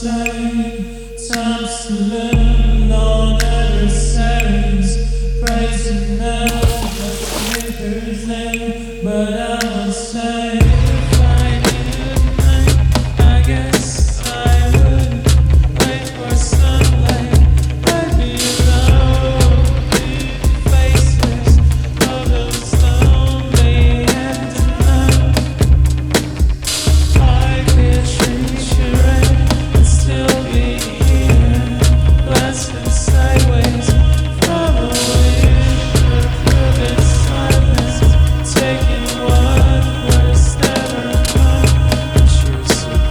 same. Times to learn on adversaries. Praising them, let's hear his name. But I would say, if I didn't mind, I guess I would wait for sunlight. I'd be alone, the faces of those lonely afternoons. I could treat you right and still be here, glancing sideways from a window through this silence, taking what was never mine. But you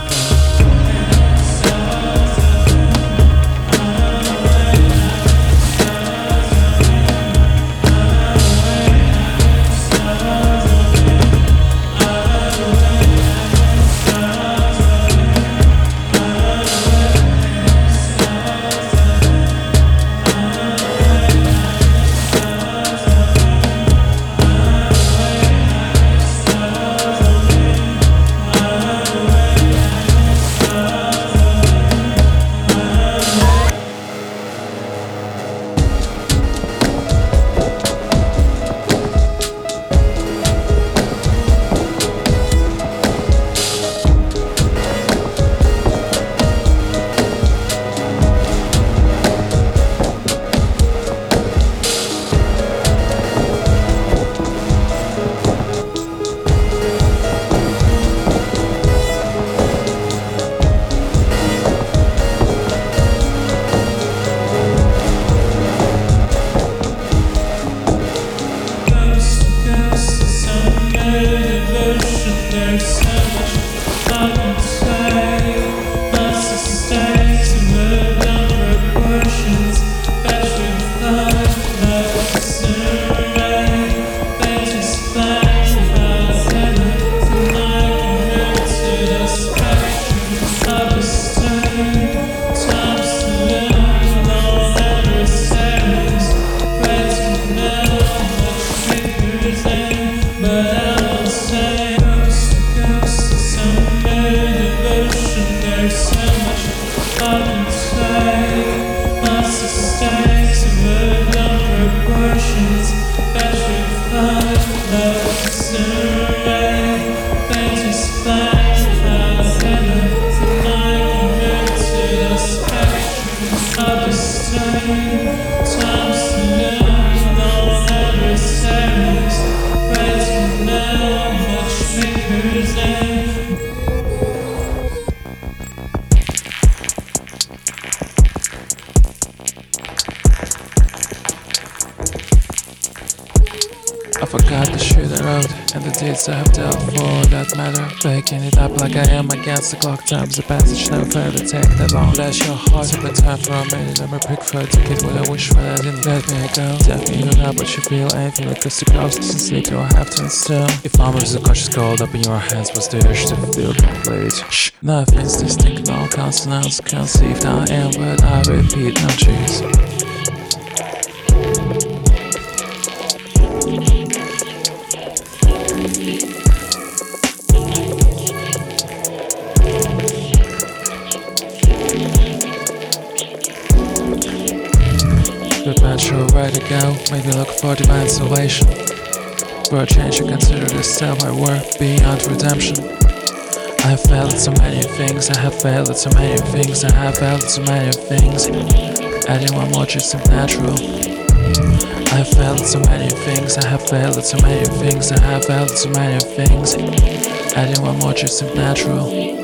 there's so much I can say, must sustain to move on proportions. Better thought, no survey. They just find out heaven, and I can move to the spectrum of the state. Times to learn all adversaries. Pray to know much figures in, but I will say. There's so much I can say, must sustain to move on proportions. Better thought, no survey. They just find out heaven, and I can move to the spectrum of the state. Times to learn all adversaries. Pray to know much figures in. I forgot the shit I wrote and the dates I have dealt for that matter. Breaking it up like I am against the clock. Time's a passage, never further take that long. Bless your heart, take my time for a minute. I'm a prick for a ticket, what I wish for I didn't let me go. Definitely you know what you feel, anything like this to close to sleep, you'll have to instill. If I'm as a conscious gold up in your hands, was the urge to feel complete. Shh, nothing's distinct, no consonants conceived. I am what I repeat, no cheese. Good man, sure right to go. Maybe look for divine salvation. For a change, you consider this still my worth beyond redemption. I have failed at so many things. I have failed at so many things. I have failed at so many things. Adding one more just seemed natural. I have failed at so many things. I have failed at so many things. I have failed at so many things. Adding one more just seemed natural.